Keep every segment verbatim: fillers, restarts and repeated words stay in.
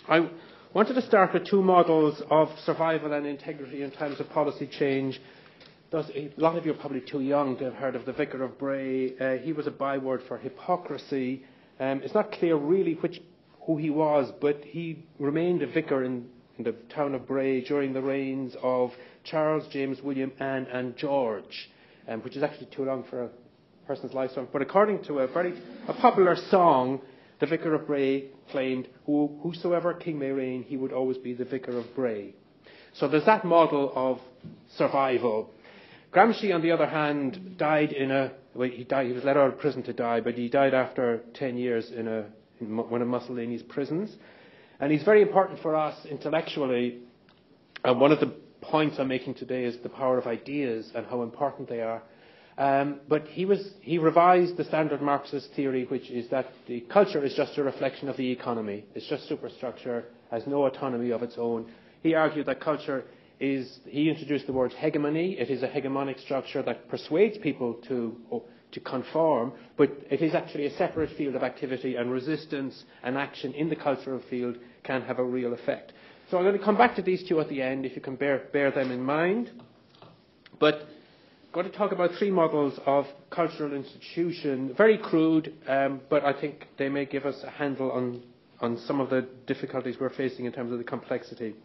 I wanted to start with two models of survival and integrity in times of policy change. Those, a lot of you are probably too young to have heard of the Vicar of Bray. Uh, he was a byword for hypocrisy. Um, it's not clear really which, who he was, but he remained a vicar in, in the town of Bray during the reigns of Charles, James, William, Anne, and George, um, which is actually too long for a person's lifetime. But according to a very a popular song, the Vicar of Bray claimed, Who, whosoever king may reign, he would always be the Vicar of Bray. So there's that model of survival. Gramsci, on the other hand, died in a, well, he died, he was let out of prison to die, but he died after ten years in, a, in one of Mussolini's prisons. And he's very important for us intellectually. And one of the points I'm making today is the power of ideas and how important they are. Um, but he, was, he revised the standard Marxist theory, which is that the culture is just a reflection of the economy. It's just superstructure, has no autonomy of its own. He argued that culture is, he introduced the word hegemony. It is a hegemonic structure that persuades people to, oh, to conform, but it is actually a separate field of activity, and resistance and action in the cultural field can have a real effect. So I'm going to come back to these two at the end, if you can bear, bear them in mind. But I'm going to talk about three models of cultural institution, very crude, um, but I think they may give us a handle on, on some of the difficulties we're facing in terms of the complexity.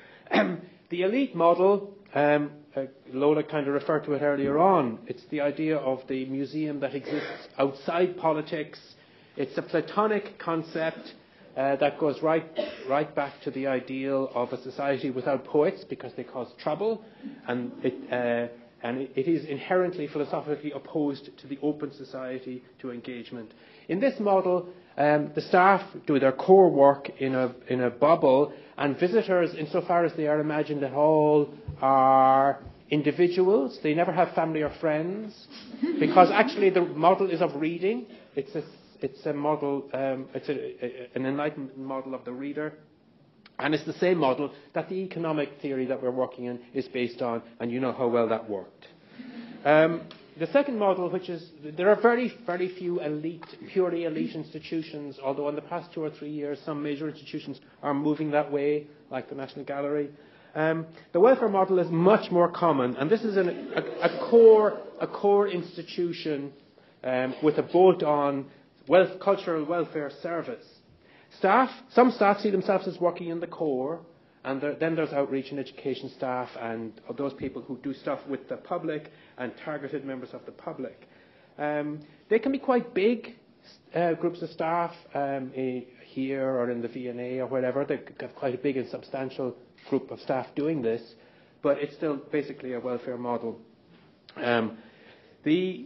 The elite model, um, uh, Lola kind of referred to it earlier on. It's the idea of the museum that exists outside politics. It's a Platonic concept uh, that goes right, right back to the ideal of a society without poets because they cause trouble, and it, uh, and it, it is inherently philosophically opposed to the open society to engagement. In this model, um, the staff do their core work in a, in a bubble, and visitors, insofar as they are imagined at all, are individuals. They never have family or friends, because actually the model is of reading. It's a, it's a model, um, it's a, a, an enlightenment model of the reader. And it's the same model that the economic theory that we're working in is based on, and you know how well that worked. Um, the second model, which is, there are very, very few elite, purely elite institutions, although in the past two or three years some major institutions are moving that way, like the National Gallery. Um, the welfare model is much more common, and this is an, a, a, core, a core institution um, with a bolt-on wealth, cultural welfare service. Staff, some staff see themselves as working in the core, and there, then there's outreach and education staff and those people who do stuff with the public and targeted members of the public. Um, they can be quite big uh, groups of staff um, a, here or in the V and A or wherever. They have quite a big and substantial group of staff doing this, but it's still basically a welfare model. Um, the,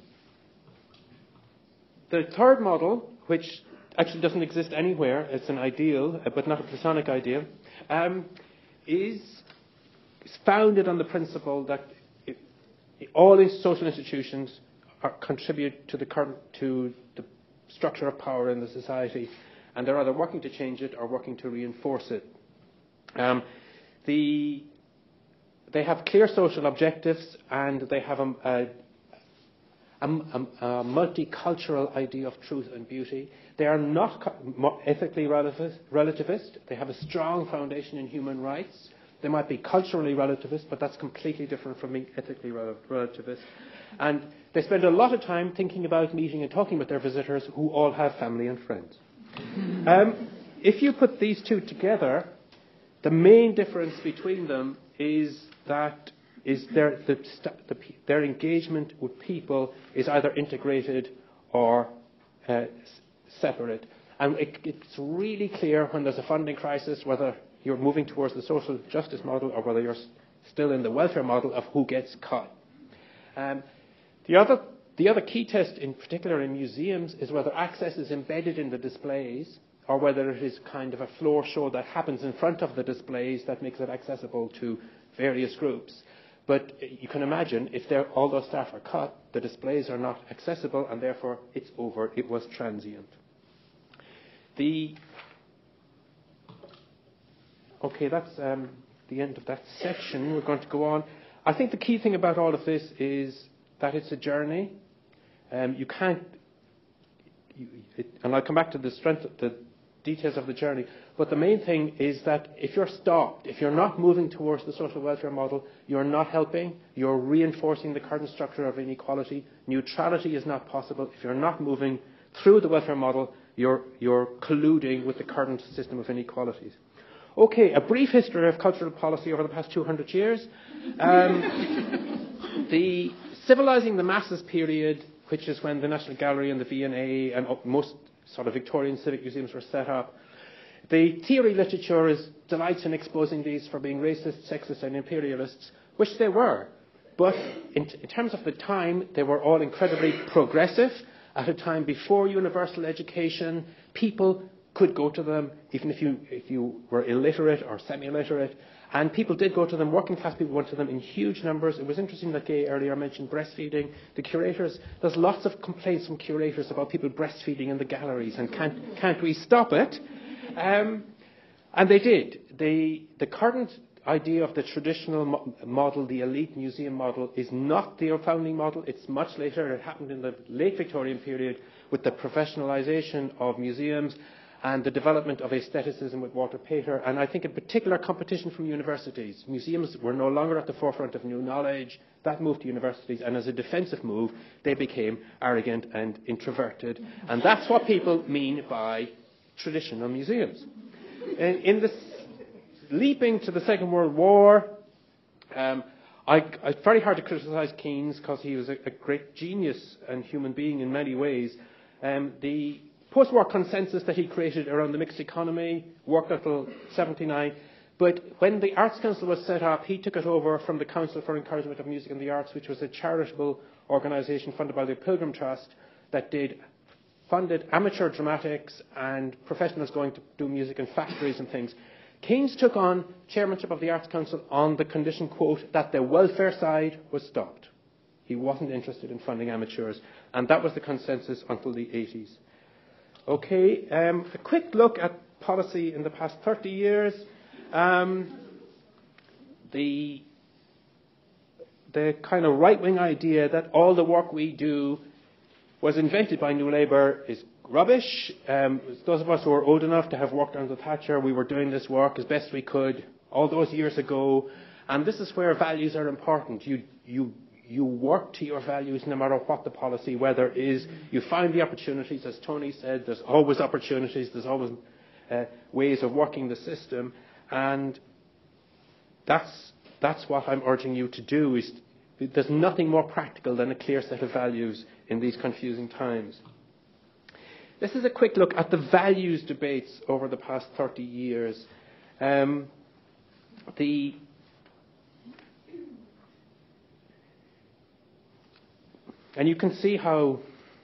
the third model, which actually doesn't exist anywhere, it's an ideal, uh, but not a Platonic ideal, um, is founded on the principle that it, it, all these social institutions are, contribute to the, current, to the structure of power in the society, and they're either working to change it or working to reinforce it. Um, the, they have clear social objectives, and they have a, a A, a, a multicultural idea of truth and beauty. They are not co- ethically relativist, relativist. They have a strong foundation in human rights. They might be culturally relativist, but that's completely different from being ethically rel- relativist. And they spend a lot of time thinking about meeting and talking with their visitors who all have family and friends. Um, if you put these two together, the main difference between them is that is their, the, the, their engagement with people is either integrated or uh, separate. And it, it's really clear when there's a funding crisis whether you're moving towards the social justice model or whether you're s- still in the welfare model of who gets cut. Um, the, other, the other key test, in particular in museums, is whether access is embedded in the displays or whether it is kind of a floor show that happens in front of the displays that makes it accessible to various groups. But you can imagine, if all those staff are cut, the displays are not accessible, and therefore it's over. It was transient. The okay, that's um, the end of that section. We're going to go on. I think the key thing about all of this is that it's a journey. Um, you can't, you, it, and I'll come back to the strength, the details of the journey. But the main thing is that if you're stopped, if you're not moving towards the social welfare model, you're not helping, you're reinforcing the current structure of inequality. Neutrality is not possible. If you're not moving through the welfare model, you're, you're colluding with the current system of inequalities. Okay, a brief history of cultural policy over the past two hundred years. Um, the civilizing the masses period, which is when the National Gallery and the V and A and most sort of Victorian civic museums were set up. The theory literature is delights in exposing these for being racist, sexist and imperialists, which they were. But in, in terms of the time, they were all incredibly progressive. At a time before universal education, people could go to them, even if you, if you were illiterate or semi-illiterate. And people did go to them, working class people went to them in huge numbers. It was interesting that Gay earlier mentioned breastfeeding. The curators, there's lots of complaints from curators about people breastfeeding in the galleries and can't, can't we stop it? Um, and they did. They, the current idea of the traditional mo- model, the elite museum model, is not the founding model. It's much later. It happened in the late Victorian period with the professionalisation of museums and the development of aestheticism with Walter Pater, and I think in particular competition from universities. Museums were no longer at the forefront of new knowledge. That moved to universities, and as a defensive move, they became arrogant and introverted. And that's what people mean by traditional museums. In, in this leaping to the Second World War, um, I, it's very hard to criticise Keynes because he was a, a great genius and human being in many ways. Um, the post-war consensus that he created around the mixed economy worked until seventy-nine, but when the Arts Council was set up, he took it over from the Council for Encouragement of Music and the Arts, which was a charitable organisation funded by the Pilgrim Trust that did funded amateur dramatics and professionals going to do music in factories and things. Keynes took on chairmanship of the Arts Council on the condition, quote, that the welfare side was stopped. He wasn't interested in funding amateurs, and that was the consensus until the eighties. Okay, um, a quick look at policy in the past thirty years. Um, the, the kind of right-wing idea that all the work we do was invented by New Labour is rubbish. Um, those of us who are old enough to have worked under Thatcher, we were doing this work as best we could all those years ago. And this is where values are important. You, you, you work to your values no matter what the policy weather is. You find the opportunities, as Tony said, there's always opportunities, there's always uh, ways of working the system. And that's, that's what I'm urging you to do. Is there's nothing more practical than a clear set of values in these confusing times. This is a quick look at the values debates over the past thirty years. Um, the and you can see how,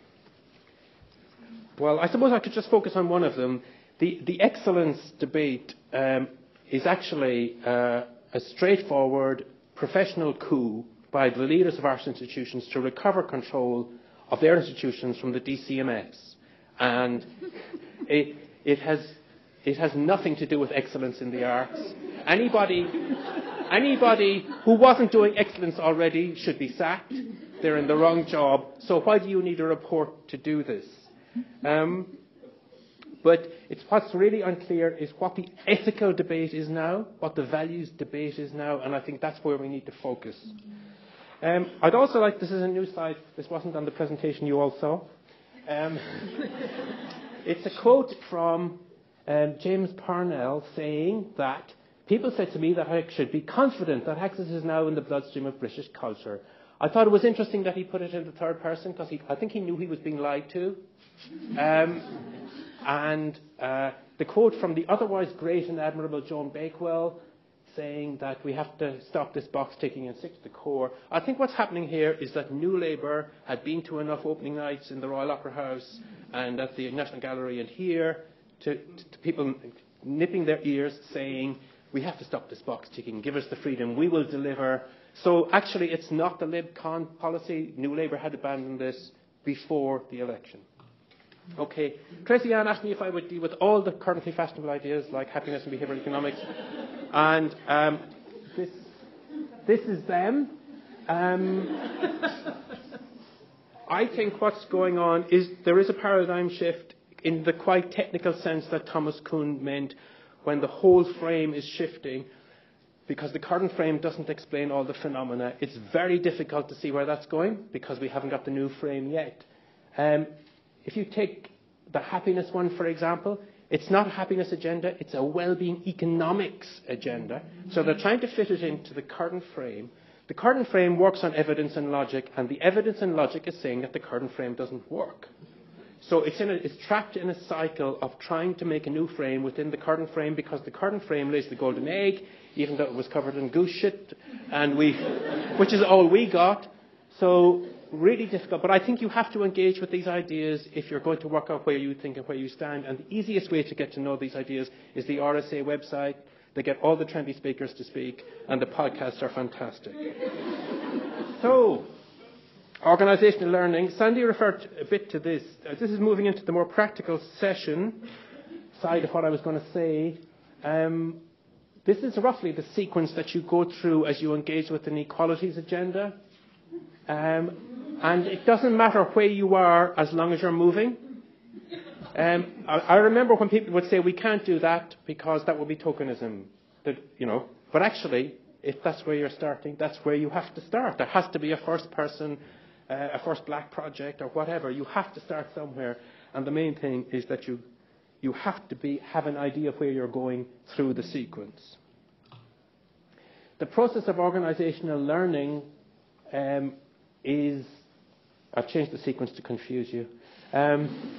well, I suppose I could just focus on one of them. The, the excellence debate um, is actually uh, a straightforward professional coup by the leaders of arts institutions to recover control of their institutions from the D C M S. And it, it, has, it has nothing to do with excellence in the arts. Anybody, anybody who wasn't doing excellence already should be sacked. They're in the wrong job. So why do you need a report to do this? Um, but it's, what's really unclear is what the ethical debate is now, what the values debate is now, and I think that's where we need to focus. Um, I'd also like, this is a new slide, this wasn't on the presentation you all saw. Um, it's a quote from um, James Parnell saying that people said to me that I should be confident that Access is now in the bloodstream of British culture. I thought it was interesting that he put it in the third person because I think he knew he was being lied to. Um, and uh, the quote from the otherwise great and admirable Joan Bakewell saying that we have to stop this box ticking and stick to the core. I think what's happening here is that New Labour had been to enough opening nights in the Royal Opera House and at the National Gallery and here to, to, to people nipping their ears saying, we have to stop this box ticking, give us the freedom, we will deliver. So actually it's not the Lib Con policy. New Labour had abandoned this before the election. Okay, Tracy Ann asked me if I would deal with all the currently fashionable ideas like happiness and behavioural economics, and um, this, this is them. Um, I think what's going on is there is a paradigm shift. in the quite technical sense that Thomas Kuhn meant, when the whole frame is shifting, because the current frame doesn't explain all the phenomena, it's very difficult to see where that's going because we haven't got the new frame yet. Um, if you take the happiness one, for example, it's not a happiness agenda, it's a well-being economics agenda. So they're trying to fit it into the current frame. The current frame works on evidence and logic, and the evidence and logic is saying that the current frame doesn't work. So it's, in a, it's trapped in a cycle of trying to make a new frame within the current frame, because the current frame lays the golden egg, even though it was covered in goose shit, and we, which is all we got. So really difficult. But I think you have to engage with these ideas if you're going to work out where you think and where you stand. And the easiest way to get to know these ideas is the R S A website. They get all the trendy speakers to speak, and the podcasts are fantastic. So, organisational learning. Sandy referred a bit to this. Uh, this is moving into the more practical session side of what I was going to say. Um, this is roughly the sequence that you go through as you engage with an equalities agenda. Um, and it doesn't matter where you are as long as you're moving. Um, I, I remember when people would say we can't do that because that would be tokenism. That, you know, but actually, if that's where you're starting, that's where you have to start. There has to be a first person, uh, a first black project or whatever. You have to start somewhere. And the main thing is that you, you have to be, have an idea of where you're going through the sequence. The process of organisational learning um, is, I've changed the sequence to confuse you. Um,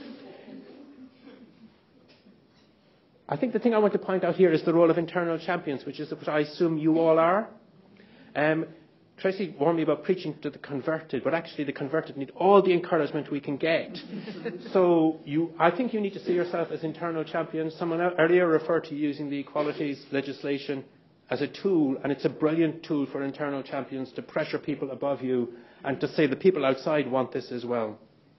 I think the thing I want to point out here is the role of internal champions, which is what I assume you all are. Um, Tracy warned me about preaching to the converted, but actually the converted need all the encouragement we can get. So you, I think you need to see yourself as internal champions. Someone earlier referred to using the equalities legislation as a tool, and it's a brilliant tool for internal champions to pressure people above you and to say the people outside want this as well.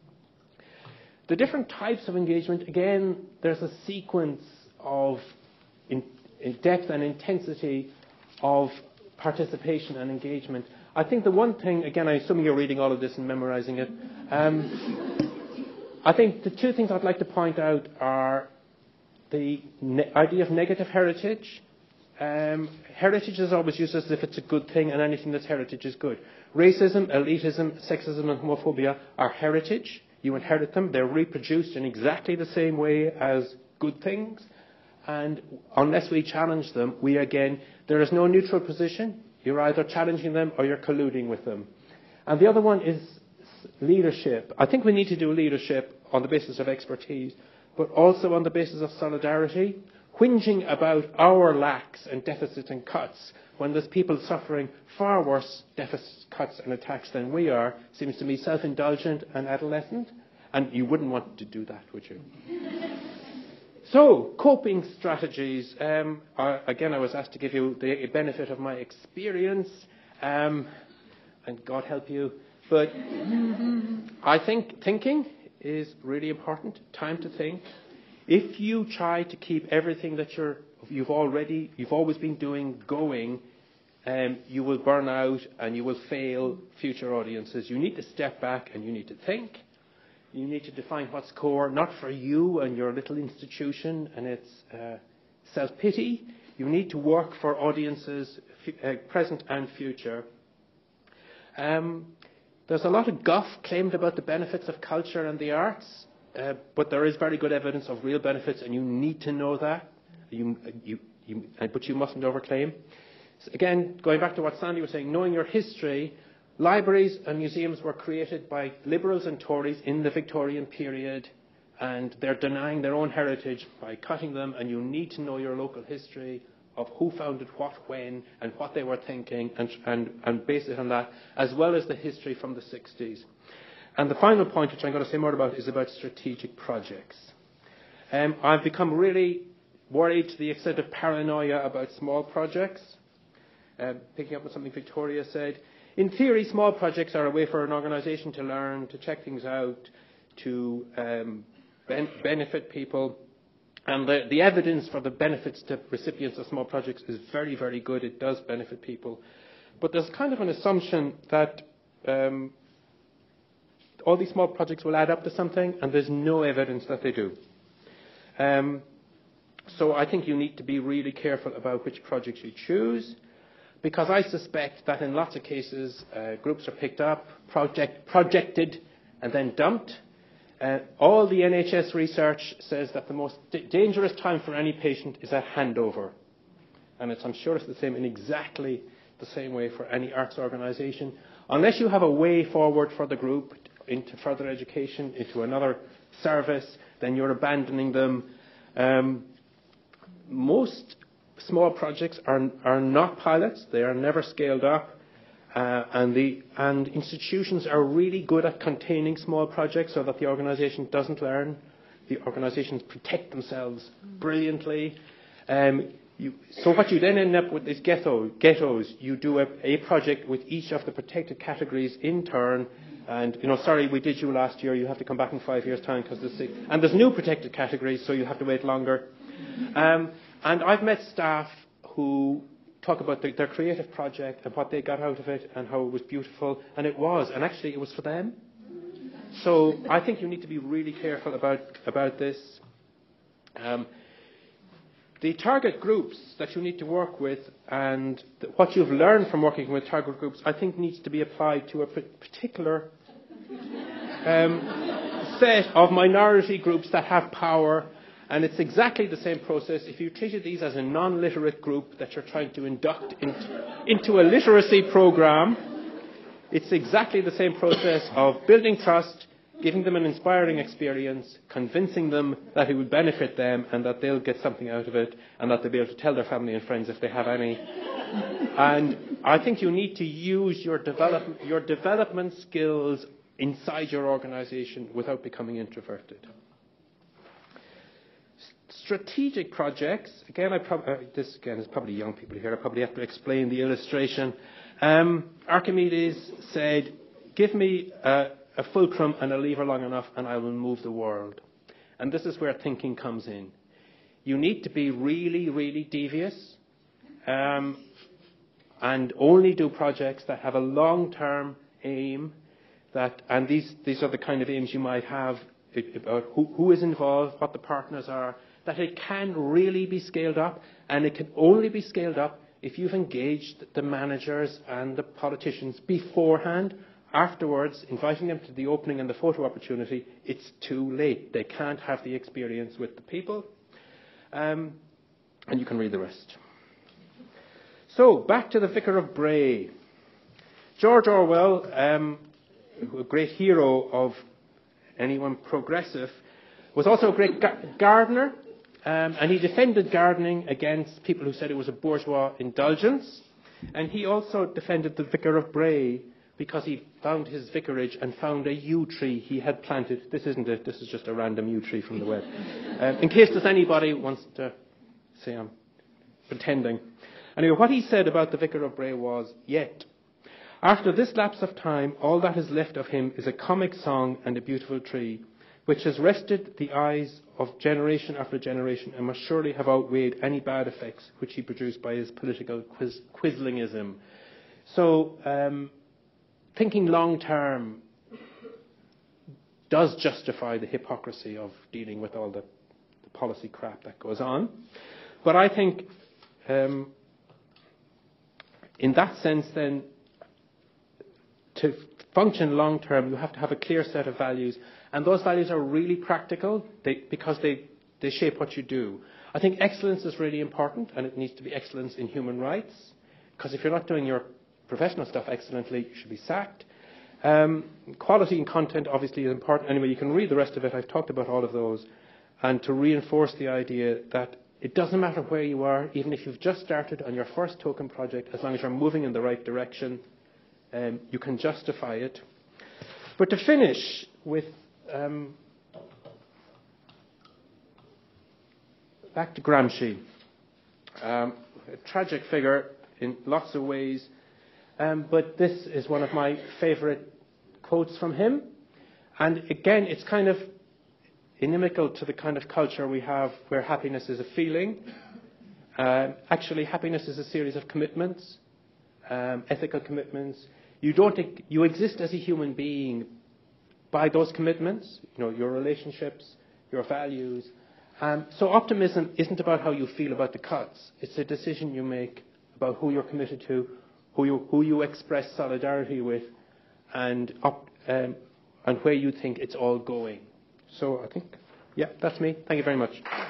The different types of engagement, again, there's a sequence of in, in depth and intensity of participation and engagement. I think the one thing, again, I assume you're reading all of this and memorising it. Um, I think the two things I'd like to point out are the ne- idea of negative heritage. Um, heritage is always used as if it's a good thing, and anything that's heritage is good. Racism, elitism, sexism and homophobia are heritage. You inherit them. They're reproduced in exactly the same way as good things. And unless we challenge them, we again, there is no neutral position. You're either challenging them or you're colluding with them. And the other one is leadership. I think we need to do leadership on the basis of expertise, but also on the basis of solidarity. Whinging about our lacks and deficits and cuts when there's people suffering far worse deficits, cuts and attacks than we are seems to me self-indulgent and adolescent. And you wouldn't want to do that, would you? So, coping strategies. Um, I, again, I was asked to give you the benefit of my experience, um, and God help you. But I think thinking is really important. Time to think. If you try to keep everything that you're, you've already, you've always been doing going, um, you will burn out and you will fail future audiences. You need to step back and you need to think. You need to define what's core, not for you and your little institution and its uh, self-pity. You need to work for audiences, f- uh, present and future. Um, there's a lot of guff claimed about the benefits of culture and the arts, uh, but there is very good evidence of real benefits, and you need to know that. You, you, you, but you mustn't overclaim. So again, going back to what Sandy was saying, knowing your history. Libraries and museums were created by Liberals and Tories in the Victorian period, and they're denying their own heritage by cutting them, and you need to know your local history of who founded what, when, and what they were thinking, and, and, and base it on that, as well as the history from the sixties. And the final point, which I'm going to say more about, is about strategic projects. Um, I've become really worried to the extent of paranoia about small projects, uh, picking up on something Victoria said. In theory, small projects are a way for an organisation to learn, to check things out, to um, ben- benefit people. And the, the evidence for the benefits to recipients of small projects is very, very good. It does benefit people. But there's kind of an assumption that um, all these small projects will add up to something, and there's no evidence that they do. Um, so I think you need to be really careful about which projects you choose, because I suspect that in lots of cases uh, groups are picked up, project, projected and then dumped. Uh, all the N H S research says that the most d- dangerous time for any patient is at handover. And it's, I'm sure it's the same in exactly the same way for any arts organisation. Unless you have a way forward for the group into further education, into another service, then you're abandoning them. Um, most small projects are, are not pilots. They are never scaled up. Uh, and, the, and institutions are really good at containing small projects so that the organisation doesn't learn. The organisations protect themselves brilliantly. Um, you, so what you then end up with is ghetto, ghettos. You do a, a project with each of the protected categories in turn. And, you know, sorry, we did you last year. You have to come back in five years' time because there's and there's new protected categories, so you have to wait longer. Um, and I've met staff who talk about the, their creative project and what they got out of it and how it was beautiful, and it was, and actually it was for them. So I think you need to be really careful about, about this. Um, the target groups that you need to work with and th- what you've learned from working with target groups, I think needs to be applied to a p- particular um, set of minority groups that have power. And it's exactly the same process. If you treated these as a non-literate group that you're trying to induct into, into a literacy program, it's exactly the same process of building trust, giving them an inspiring experience, convincing them that it would benefit them and that they'll get something out of it and that they'll be able to tell their family and friends if they have any. And I think you need to use your, develop, your development skills inside your organisation without becoming introverted. Strategic projects, again, I prob- uh, this again is probably young people here, I probably have to explain the illustration. Um, Archimedes said, give me a, a fulcrum and a lever long enough and I will move the world. And this is where thinking comes in. You need to be really, really devious um, and only do projects that have a long-term aim. That, and these, these are the kind of aims you might have about who, who is involved, what the partners are, that it can really be scaled up, and it can only be scaled up if you've engaged the managers and the politicians beforehand. Afterwards, inviting them to the opening and the photo opportunity, it's too late. They can't have the experience with the people. Um, and you can read the rest. So, back to the Vicar of Bray. George Orwell, um, a great hero of anyone progressive, was also a great ga- gardener. Um, and he defended gardening against people who said it was a bourgeois indulgence. And he also defended the Vicar of Bray because he found his vicarage and found a yew tree he had planted. This isn't it, this is just a random yew tree from the web. Um, in case there's anybody who wants to say I'm pretending. Anyway, what he said about the Vicar of Bray was, yet, after this lapse of time, all that is left of him is a comic song and a beautiful tree, which has rested the eyes of generation after generation and must surely have outweighed any bad effects which he produced by his political quiz- quislingism. So, um, thinking long term does justify the hypocrisy of dealing with all the, the policy crap that goes on. But I think, um, in that sense, then, to function long term, you have to have a clear set of values. And those values are really practical they, because they, they shape what you do. I think excellence is really important, and it needs to be excellence in human rights, because if you're not doing your professional stuff excellently, you should be sacked. Um, quality and content obviously is important. Anyway, you can read the rest of it. I've talked about all of those. And to reinforce the idea that it doesn't matter where you are, even if you've just started on your first token project, as long as you're moving in the right direction, um, you can justify it. But to finish with Um, back to Gramsci, um, a tragic figure in lots of ways, um, but this is one of my favourite quotes from him. And again, it's kind of inimical to the kind of culture we have where happiness is a feeling. Uh, actually, happiness is a series of commitments, um, ethical commitments. You don't. You exist as a human being by those commitments, you know, your relationships, your values, Um, so optimism isn't about how you feel about the cuts. It's a decision you make about who you're committed to, who you, who you express solidarity with, and, op, um, and where you think it's all going. So I think, yeah, that's me. Thank you very much.